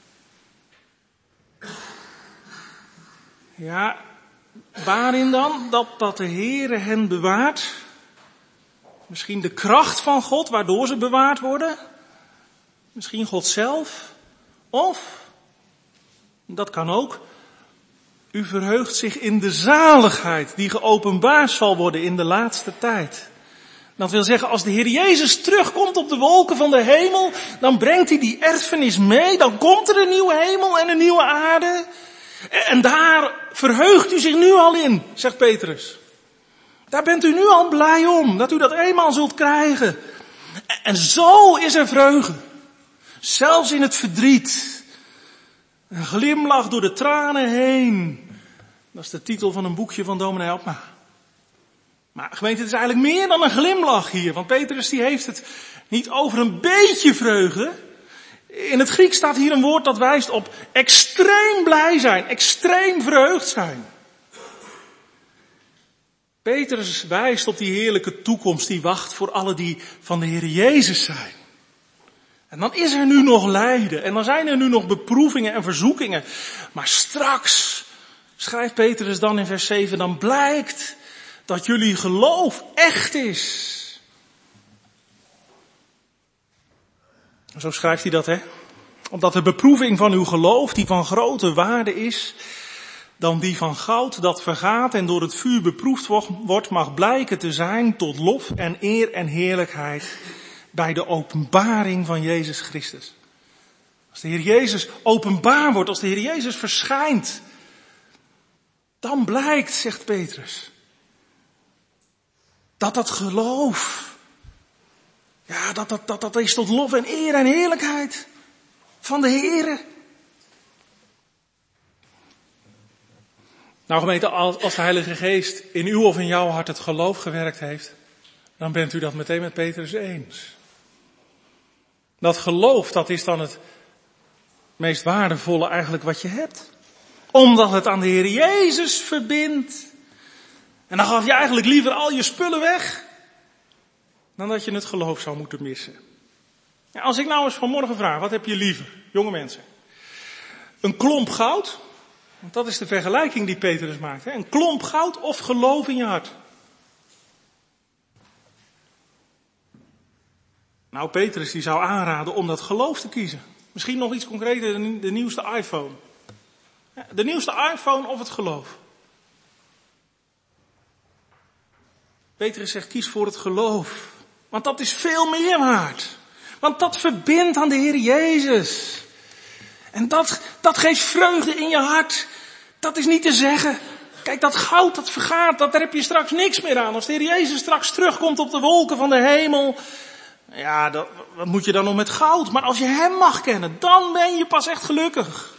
Ja, waarin dan? Dat, dat de Heere hen bewaart. Misschien de kracht van God, waardoor ze bewaard worden. Misschien God zelf. Of, dat kan ook, u verheugt zich in de zaligheid die geopenbaard zal worden in de laatste tijd. Dat wil zeggen, als de Heer Jezus terugkomt op de wolken van de hemel, dan brengt hij die erfenis mee, dan komt er een nieuwe hemel en een nieuwe aarde. En daar verheugt u zich nu al in, zegt Petrus. Daar bent u nu al blij om, dat u dat eenmaal zult krijgen. En zo is er vreugde. Zelfs in het verdriet. Een glimlach door de tranen heen. Dat is de titel van een boekje van dominee Helpma. Maar gemeente, het is eigenlijk meer dan een glimlach hier. Want Petrus die heeft het niet over een beetje vreugde. In het Grieks staat hier een woord dat wijst op extreem blij zijn. Extreem verheugd zijn. Petrus wijst op die heerlijke toekomst die wacht voor alle die van de Heer Jezus zijn. En dan is er nu nog lijden. En dan zijn er nu nog beproevingen en verzoekingen. Maar straks, schrijft Petrus dan in vers zeven, dan blijkt dat jullie geloof echt is. Zo schrijft hij dat, hè? Omdat de beproeving van uw geloof, die van grote waarde is, dan die van goud dat vergaat en door het vuur beproefd wordt, mag blijken te zijn tot lof en eer en heerlijkheid bij de openbaring van Jezus Christus. Als de Heer Jezus openbaar wordt, als de Heer Jezus verschijnt, dan blijkt, zegt Petrus, dat dat geloof, ja, dat dat, dat dat is tot lof en eer en heerlijkheid van de Heere. Nou gemeente, als de Heilige Geest in uw of in jouw hart het geloof gewerkt heeft, dan bent u dat meteen met Petrus eens. Dat geloof, dat is dan het meest waardevolle eigenlijk wat je hebt. Omdat het aan de Heer Jezus verbindt. En dan gaf je eigenlijk liever al je spullen weg, dan dat je het geloof zou moeten missen. Ja, als ik nou eens vanmorgen vraag, wat heb je liever, jonge mensen? Een klomp goud, want dat is de vergelijking die Petrus maakt. Hè? Een klomp goud of geloof in je hart? Nou, Petrus die zou aanraden om dat geloof te kiezen. Misschien nog iets concreter, de nieuwste iPhone. De nieuwste iPhone of het geloof. Petrus zegt, kies voor het geloof. Want dat is veel meer waard. Want dat verbindt aan de Heer Jezus. En dat, dat geeft vreugde in je hart. Dat is niet te zeggen. Kijk, dat goud dat vergaat, dat, daar heb je straks niks meer aan. Als de Heer Jezus straks terugkomt op de wolken van de hemel. Ja, dat, wat moet je dan nog met goud? Maar als je hem mag kennen, dan ben je pas echt gelukkig.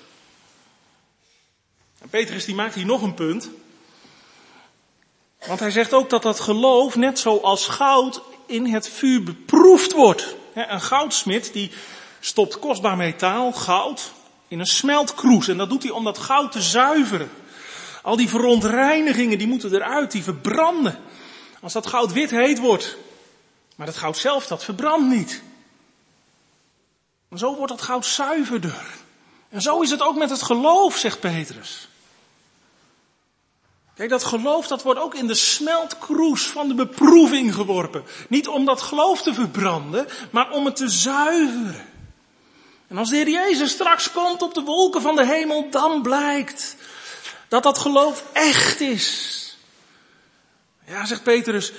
En Petrus die maakt hier nog een punt. Want hij zegt ook dat dat geloof, net zoals goud, in het vuur beproefd wordt. Een goudsmid die stopt kostbaar metaal, goud, in een smeltkroes. En dat doet hij om dat goud te zuiveren. Al die verontreinigingen, die moeten eruit, die verbranden. Als dat goud wit heet wordt. Maar dat goud zelf, dat verbrandt niet. En zo wordt dat goud zuiverder. En zo is het ook met het geloof, zegt Petrus. Kijk, dat geloof dat wordt ook in de smeltkroes van de beproeving geworpen. Niet om dat geloof te verbranden, maar om het te zuiveren. En als de Heer Jezus straks komt op de wolken van de hemel, dan blijkt dat dat geloof echt is. Ja, zegt Petrus,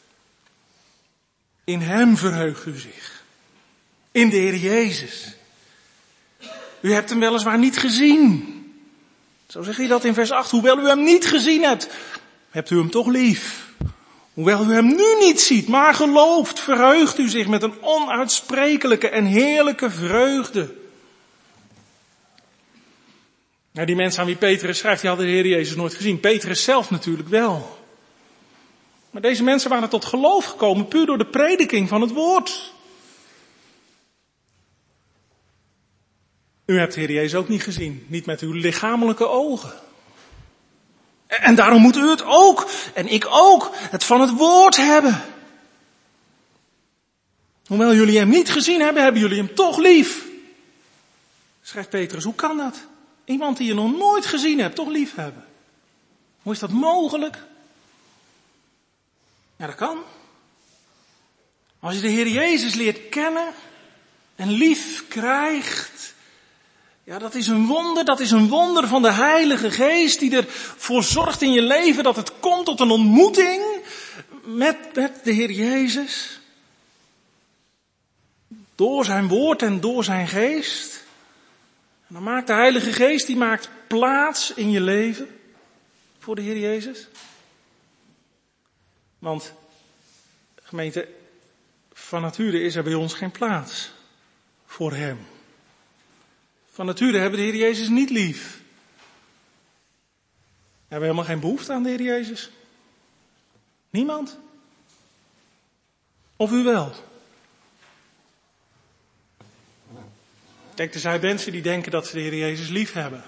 in hem verheugt u zich. In de Heer Jezus. U hebt hem weliswaar niet gezien. Zo zegt hij dat in vers acht. Hoewel u hem niet gezien hebt, hebt u hem toch lief. Hoewel u hem nu niet ziet, maar gelooft, verheugt u zich met een onuitsprekelijke en heerlijke vreugde. Nou, die mensen aan wie Petrus schrijft, die hadden de Heer Jezus nooit gezien. Petrus zelf natuurlijk wel. Maar deze mensen waren tot geloof gekomen puur door de prediking van het woord. U hebt de Heer Jezus ook niet gezien. Niet met uw lichamelijke ogen. En daarom moet u het ook, en ik ook, het van het woord hebben. Hoewel jullie hem niet gezien hebben, hebben jullie hem toch lief. Schrijft Petrus, hoe kan dat? Iemand die je nog nooit gezien hebt, toch lief hebben. Hoe is dat mogelijk? Ja, dat kan. Als je de Heer Jezus leert kennen en lief krijgt, ja, dat is een wonder, dat is een wonder van de Heilige Geest die ervoor zorgt in je leven dat het komt tot een ontmoeting met, met de Heer Jezus. Door zijn woord en door zijn geest. En dan maakt de Heilige Geest, die maakt plaats in je leven voor de Heer Jezus. Want, gemeente, van nature is er bij ons geen plaats voor hem. Van nature hebben we de Heer Jezus niet lief. We hebben helemaal geen behoefte aan de Heer Jezus. Niemand. Of u wel? Kijk, er zijn mensen die denken dat ze de Heer Jezus lief hebben.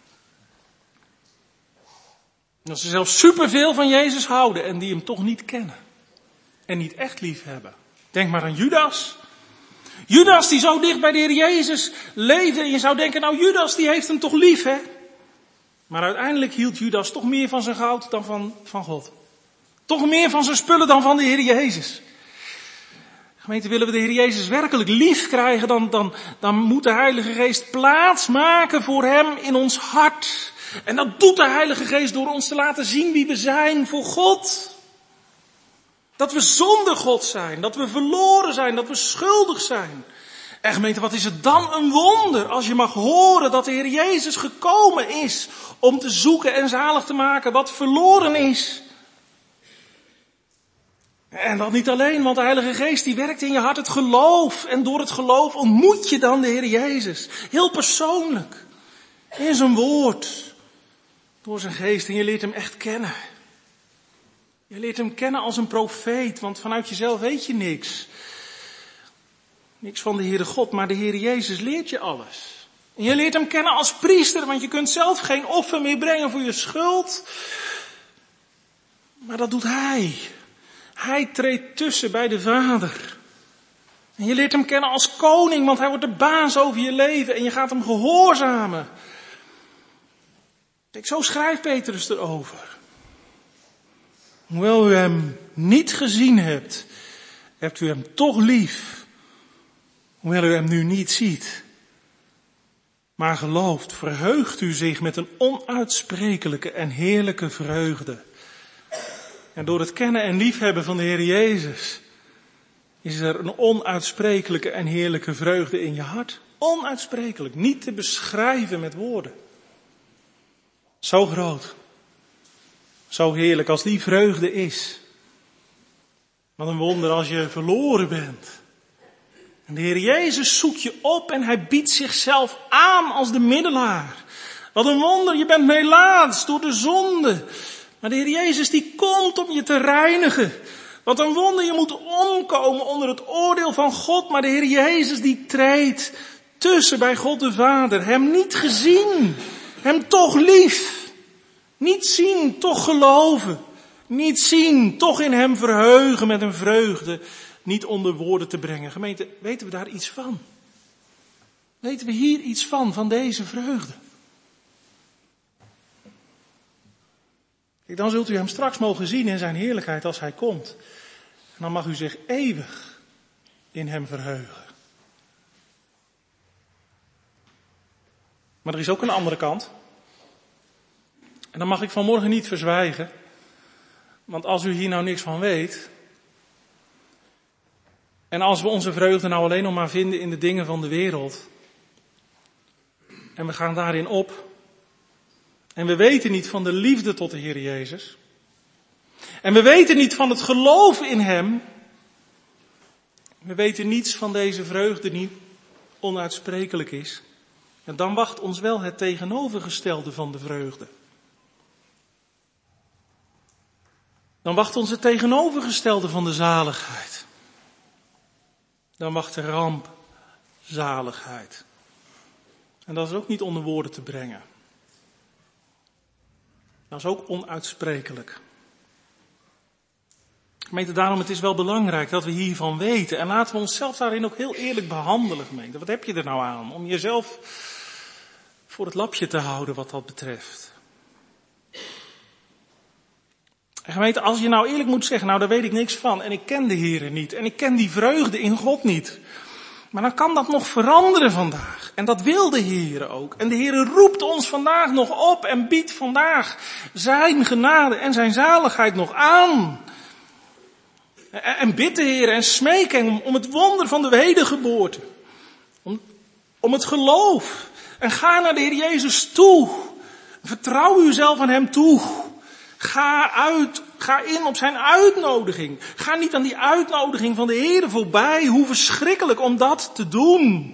Dat ze zelfs superveel van Jezus houden en die hem toch niet kennen. En niet echt lief hebben. Denk maar aan Judas. Judas die zo dicht bij de Heer Jezus leefde. En je zou denken, nou Judas die heeft hem toch lief, hè? Maar uiteindelijk hield Judas toch meer van zijn goud dan van, van God. Toch meer van zijn spullen dan van de Heer Jezus. Gemeente, willen we de Heer Jezus werkelijk lief krijgen, dan, dan, dan moet de Heilige Geest plaats maken voor hem in ons hart. En dat doet de Heilige Geest door ons te laten zien wie we zijn voor God. Dat we zonder God zijn, dat we verloren zijn, dat we schuldig zijn. En gemeente, wat is het dan een wonder als je mag horen dat de Heer Jezus gekomen is om te zoeken en zalig te maken wat verloren is. En dat niet alleen, want de Heilige Geest die werkt in je hart het geloof. En door het geloof ontmoet je dan de Heer Jezus. Heel persoonlijk. In zijn woord. Door zijn geest. En je leert hem echt kennen. Je leert hem kennen als een profeet. Want vanuit jezelf weet je niks. Niks van de Heere God. Maar de Heer Jezus leert je alles. En je leert hem kennen als priester. Want je kunt zelf geen offer meer brengen voor je schuld. Maar dat doet hij. Hij treedt tussen bij de Vader. En je leert hem kennen als koning, want hij wordt de baas over je leven en je gaat hem gehoorzamen. Kijk, zo schrijft Petrus erover. Hoewel u hem niet gezien hebt, hebt u hem toch lief. Hoewel u hem nu niet ziet. Maar gelooft, verheugt u zich met een onuitsprekelijke en heerlijke vreugde. En door het kennen en liefhebben van de Heer Jezus is er een onuitsprekelijke en heerlijke vreugde in je hart. Onuitsprekelijk, niet te beschrijven met woorden. Zo groot, zo heerlijk als die vreugde is. Wat een wonder als je verloren bent. En de Heer Jezus zoekt je op en hij biedt zichzelf aan als de middelaar. Wat een wonder, je bent melaats door de zonde. Maar de Heer Jezus die komt om je te reinigen. Wat een wonder, je moet omkomen onder het oordeel van God. Maar de Heer Jezus die treedt tussen bij God de Vader. Hem niet gezien, hem toch lief. Niet zien, toch geloven. Niet zien, toch in hem verheugen met een vreugde. Niet onder woorden te brengen. Gemeente, weten we daar iets van? Weten we hier iets van, van deze vreugde? De dan zult u hem straks mogen zien in zijn heerlijkheid als hij komt. En dan mag u zich eeuwig in hem verheugen. Maar er is ook een andere kant. En dat mag ik vanmorgen niet verzwijgen. Want als u hier nou niks van weet. En als we onze vreugde nou alleen nog maar vinden in de dingen van de wereld. En we gaan daarin op. En we weten niet van de liefde tot de Heer Jezus. En we weten niet van het geloof in hem. We weten niets van deze vreugde die onuitsprekelijk is. En dan wacht ons wel het tegenovergestelde van de vreugde. Dan wacht ons het tegenovergestelde van de zaligheid. Dan wacht de ramp zaligheid. En dat is ook niet onder woorden te brengen. Dat is ook onuitsprekelijk. Gemeente, daarom het is wel belangrijk dat we hiervan weten. En laten we onszelf daarin ook heel eerlijk behandelen, gemeente. Wat heb je er nou aan om jezelf voor het lapje te houden wat dat betreft? En gemeente, als je nou eerlijk moet zeggen, nou daar weet ik niks van. En ik ken de Heere niet. En ik ken die vreugde in God niet. Maar dan kan dat nog veranderen vandaag. En dat wil de Heere ook. En de Heere roept ons vandaag nog op en biedt vandaag zijn genade en zijn zaligheid nog aan. En bid de Heer en smeek hem om het wonder van de wedergeboorte. Om, om het geloof. En ga naar de Heer Jezus toe. Vertrouw uzelf aan hem toe. Ga uit, ga in op zijn uitnodiging. Ga niet aan die uitnodiging van de Heer voorbij. Hoe verschrikkelijk om dat te doen.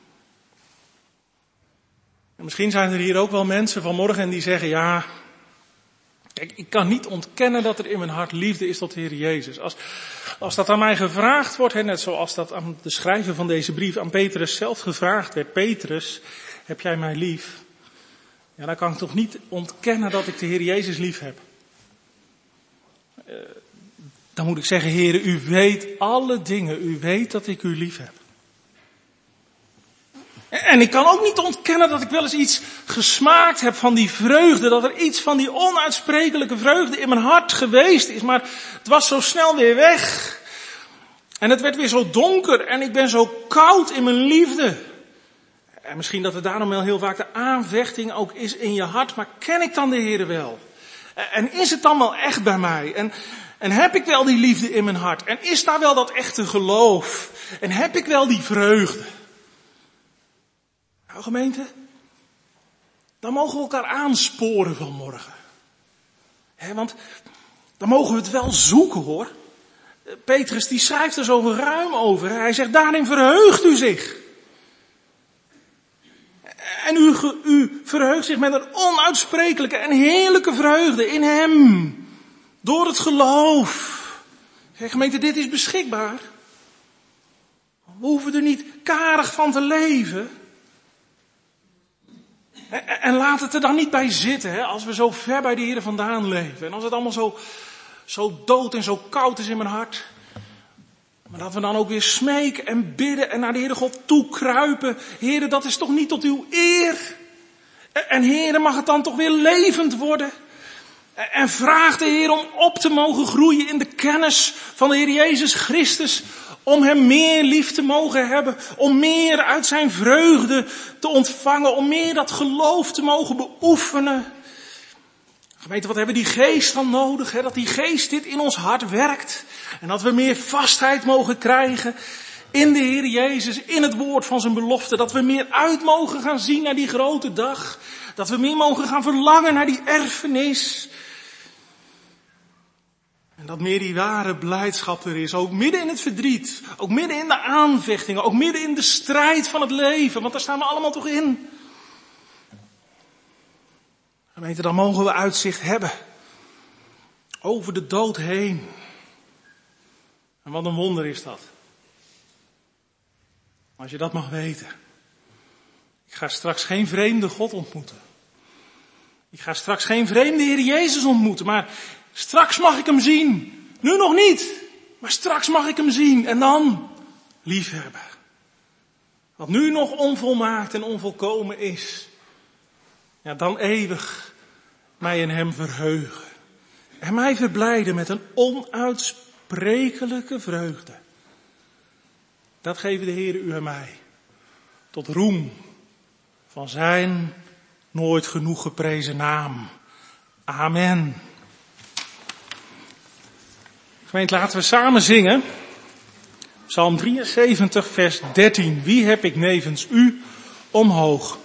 En misschien zijn er hier ook wel mensen vanmorgen die zeggen, ja, kijk, ik kan niet ontkennen dat er in mijn hart liefde is tot de Heer Jezus. Als, als dat aan mij gevraagd wordt, net zoals dat aan de schrijver van deze brief aan Petrus zelf gevraagd werd. Petrus, heb jij mij lief? Ja, dan kan ik toch niet ontkennen dat ik de Heer Jezus lief heb. Uh, dan moet ik zeggen, Heere, u weet alle dingen. U weet dat ik u lief heb. En ik kan ook niet ontkennen dat ik wel eens iets gesmaakt heb van die vreugde. Dat er iets van die onuitsprekelijke vreugde in mijn hart geweest is. Maar het was zo snel weer weg. En het werd weer zo donker. En ik ben zo koud in mijn liefde. En misschien dat er daarom wel heel vaak de aanvechting ook is in je hart. Maar ken ik dan de Heere wel? En is het dan wel echt bij mij? En, en heb ik wel die liefde in mijn hart? En is daar wel dat echte geloof? En heb ik wel die vreugde? Nou gemeente, dan mogen we elkaar aansporen vanmorgen. He, want dan mogen we het wel zoeken hoor. Petrus die schrijft er zo ruim over. Hij zegt, daarin verheugt u zich. En u, u verheugt zich met een onuitsprekelijke en heerlijke vreugde in hem. Door het geloof. Hey, gemeente, dit is beschikbaar. We hoeven er niet karig van te leven. En laat het er dan niet bij zitten, hè, als we zo ver bij de Heer vandaan leven. En als het allemaal zo, zo dood en zo koud is in mijn hart. Maar dat we dan ook weer smeken en bidden en naar de Heere God toe kruipen. Heere, dat is toch niet tot uw eer? En Heere, mag het dan toch weer levend worden? En vraag de Heer om op te mogen groeien in de kennis van de Heer Jezus Christus. Om hem meer lief te mogen hebben. Om meer uit zijn vreugde te ontvangen. Om meer dat geloof te mogen beoefenen. Gemeente, wat hebben die geest dan nodig? Hè? Dat die geest dit in ons hart werkt. En dat we meer vastheid mogen krijgen in de Heer Jezus. In het woord van zijn belofte. Dat we meer uit mogen gaan zien naar die grote dag. Dat we meer mogen gaan verlangen naar die erfenis. En dat meer die ware blijdschap er is. Ook midden in het verdriet. Ook midden in de aanvechtingen. Ook midden in de strijd van het leven. Want daar staan we allemaal toch in. Gemeente, dan mogen we uitzicht hebben. Over de dood heen. En wat een wonder is dat. Als je dat mag weten. Ik ga straks geen vreemde God ontmoeten. Ik ga straks geen vreemde Heer Jezus ontmoeten. Maar straks mag ik hem zien. Nu nog niet. Maar straks mag ik hem zien. En dan liefhebben. Wat nu nog onvolmaakt en onvolkomen is. Ja, dan eeuwig mij in hem verheugen. En mij verblijden met een onuitsprekelijke vreugde. Dat geven de Heer u en mij. Tot roem van zijn nooit genoeg geprezen naam. Amen. Gemeente, laten we samen zingen. Psalm drieënzeventig, vers dertien. Wie heb ik nevens u omhoog?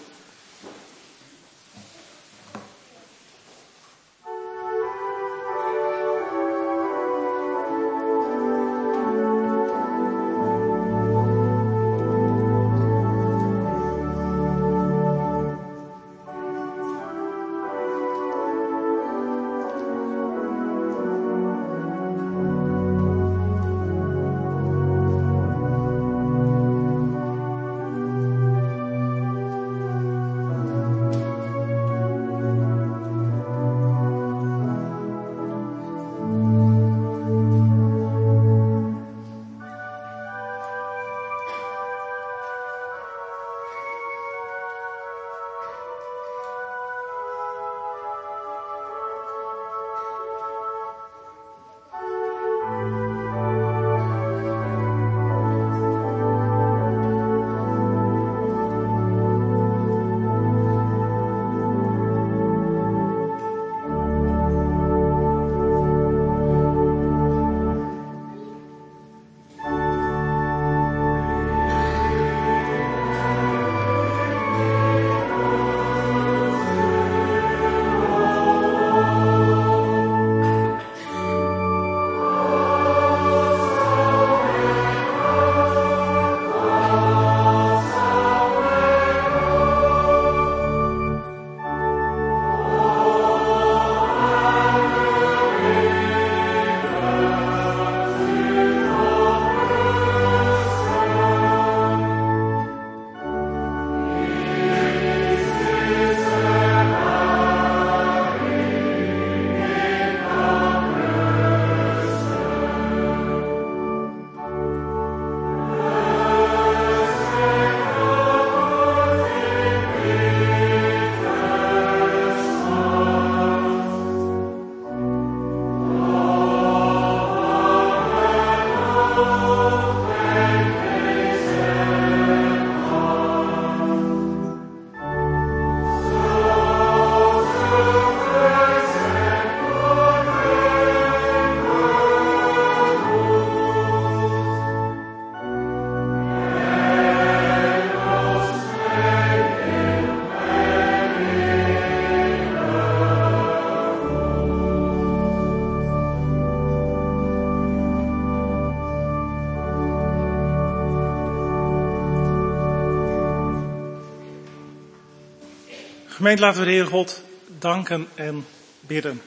Gemeente, laten we de Heer God danken en bidden.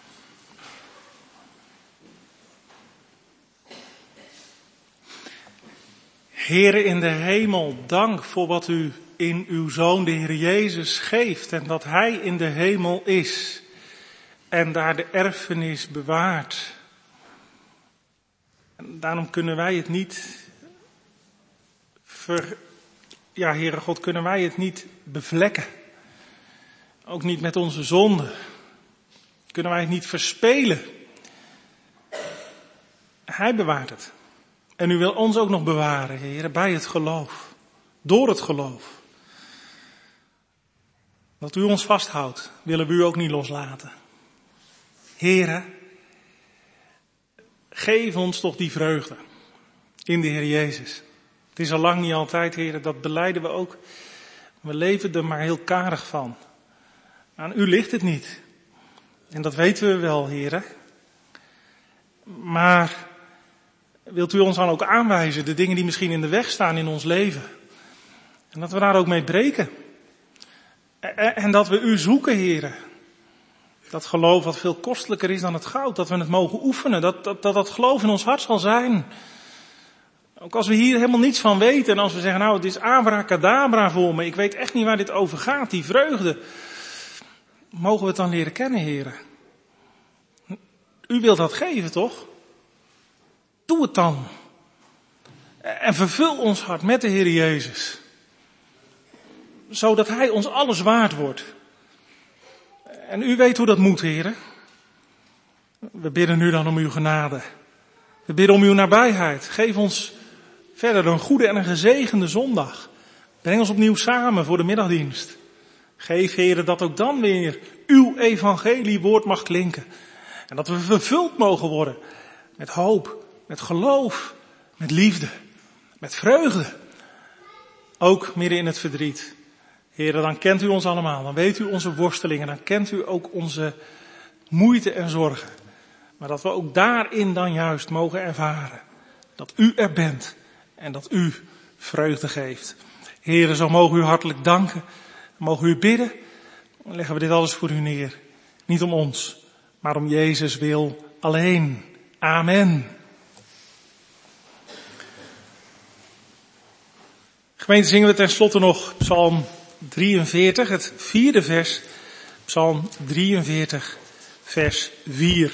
Heere in de hemel, dank voor wat u in uw Zoon, de Heer Jezus, geeft en dat Hij in de hemel is en daar de erfenis bewaart. En daarom kunnen wij het niet ver, ja, Heere God, kunnen wij het niet bevlekken. Ook niet met onze zonde. Kunnen wij het niet verspelen. Hij bewaart het. En u wil ons ook nog bewaren, Heer, bij het geloof. Door het geloof. Dat u ons vasthoudt, willen we u ook niet loslaten. Heere, geef ons toch die vreugde in de Heer Jezus. Het is al lang niet altijd, Heer, dat belijden we ook. We leven er maar heel karig van. Aan u ligt het niet. En dat weten we wel, Heere. Maar wilt u ons dan ook aanwijzen, de dingen die misschien in de weg staan in ons leven. En dat we daar ook mee breken. En dat we u zoeken, Heere. Dat geloof wat veel kostelijker is dan het goud. Dat we het mogen oefenen. Dat dat, dat, dat geloof in ons hart zal zijn. Ook als we hier helemaal niets van weten. En als we zeggen, nou het is abracadabra voor me. Ik weet echt niet waar dit over gaat. Die vreugde. Mogen we het dan leren kennen, Heere? U wilt dat geven, toch? Doe het dan. En vervul ons hart met de Heer Jezus. Zodat Hij ons alles waard wordt. En u weet hoe dat moet, Heere. We bidden nu dan om uw genade. We bidden om uw nabijheid. Geef ons verder een goede en een gezegende zondag. Breng ons opnieuw samen voor de middagdienst. Geef, Heere, dat ook dan weer uw evangeliewoord mag klinken. En dat we vervuld mogen worden met hoop, met geloof, met liefde, met vreugde. Ook midden in het verdriet. Heere, dan kent u ons allemaal. Dan weet u onze worstelingen. Dan kent u ook onze moeite en zorgen. Maar dat we ook daarin dan juist mogen ervaren. Dat u er bent. En dat u vreugde geeft. Heere, zo mogen u hartelijk danken. Mogen u bidden. Dan leggen we dit alles voor u neer. Niet om ons, maar om Jezus wil alleen. Amen. Gemeente, zingen we tenslotte nog Psalm drieënveertig, het vierde vers. Psalm drieënveertig, vers vier.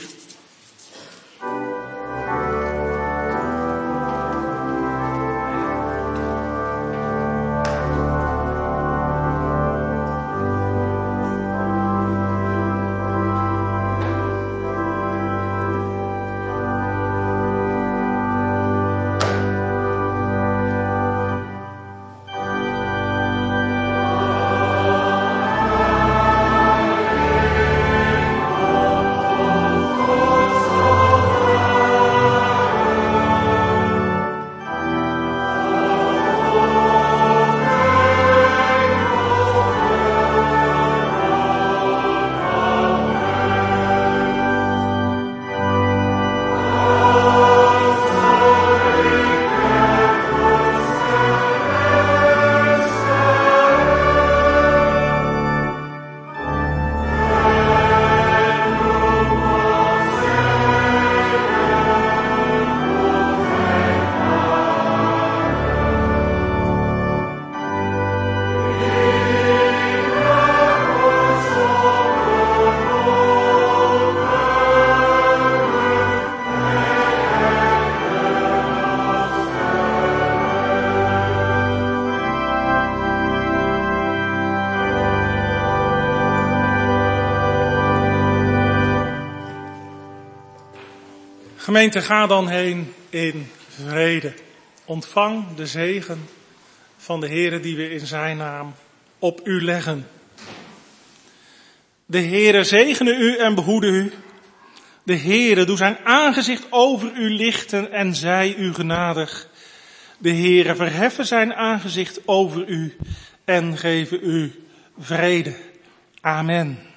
Gemeente, ga dan heen in vrede. Ontvang de zegen van de Heere die we in zijn naam op u leggen. De Heere zegene u en behoede u. De Heere doe zijn aangezicht over u lichten en zij u genadig. De Heere verheffen zijn aangezicht over u en geven u vrede. Amen.